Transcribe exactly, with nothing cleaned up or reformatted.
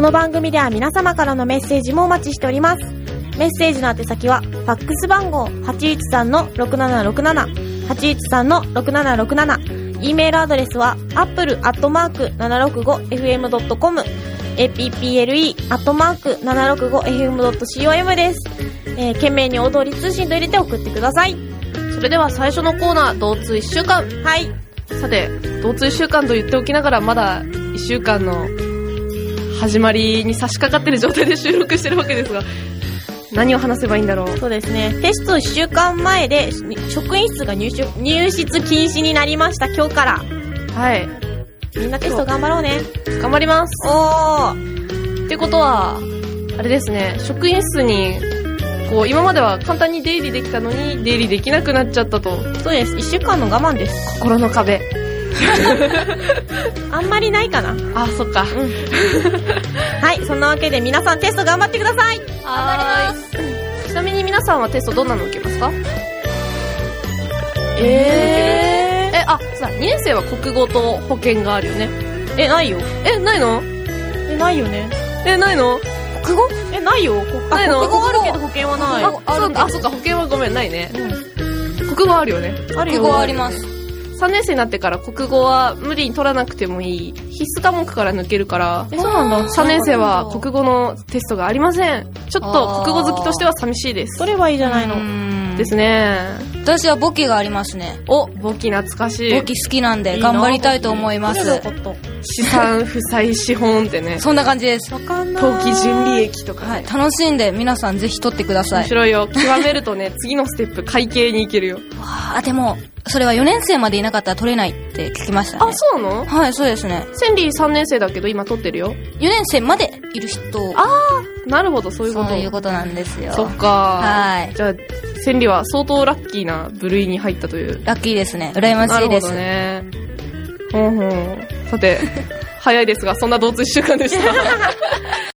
の番組では皆様からのメッセージもお待ちしております。メッセージの宛先はファックス番号 はちいちさんのろくななろくなな はちいちさんのろくななろくなな、 E メールアドレスは アップル アットマーク ななろくごエフエム ドットコム エーピーピーエルイー アットマーク ななろくごエフエム ドットコム です。えー、懸命に大通り通信と入れて送ってください。 それでは最初のコーナー、同通いっしゅうかん。 はい。 さて、同通いっしゅうかんと言っておきながらまだいっしゅうかんの始まりに差し掛かってる状態で収録してるわけですが、何を話せばいいんだろう。 そうですね。テストいっしゅうかんまえで職員室が入手入室禁止になりました。今日から。 はい。 みんなテスト頑張ろうね。 頑張ります。 おー。 ってことは、あれですね、職員室に、こう、今までは簡単に出入りできたのに、出入りできなくなっちゃったと。 そうです。いっしゅうかんの我慢です。 心の壁。 あんまりないかな。 あ、そっか。うん。 はい、そんなわけで皆さんテスト頑張ってください。 頑張ります。ちなみに皆さんはテストどんなの受けますか？えー。え、あ、さ、にねん生は国語と保健があるよね。 え、ないよ。 え、ないの？ え、ないよね。 え、ないの？ 国語？え、ないよ。 ないの？ 国語あるけど保健はない。 あ、あ、そうか、あ、そうか、保健はごめん、ないね。うん。国語あるよね。 あるよ。 国語あります。 さんねん生になってから国語は無理に取らなくてもいい必須科目から抜けるから、 え、そうなんだ。 さんねん生は国語のテストがありません。ちょっと国語好きとしては寂しいです。 それはいいじゃないの。 ですね。 私は簿記がありますね。 お、簿記懐かしい。 簿記好きなんで頑張りたいと思います。 資産、負債、資本ってね。 そんな感じです。 わかんない。 当期純利益とか、ね。 はい。楽しんで皆さんぜひ取ってください。 面白いよ。極めるとね、次のステップ、会計に行けるよ。 わあ、でも、それはよねん生までいなかったら取れないって聞きましたね。 あ、そうなの？ はい、そうですね。 千里さんねん生だけど今取ってるよ。 よねん生までいる人。 あー、なるほど、そういうこと。 そういうことなんですよ。 そっか。 はい。 じゃあ、千里は相当ラッキーな部類に入ったという。 ラッキーですね。羨ましいです。 なるほどね。ほんほん。さて、早いですが、そんな同通いっしゅうかんでした。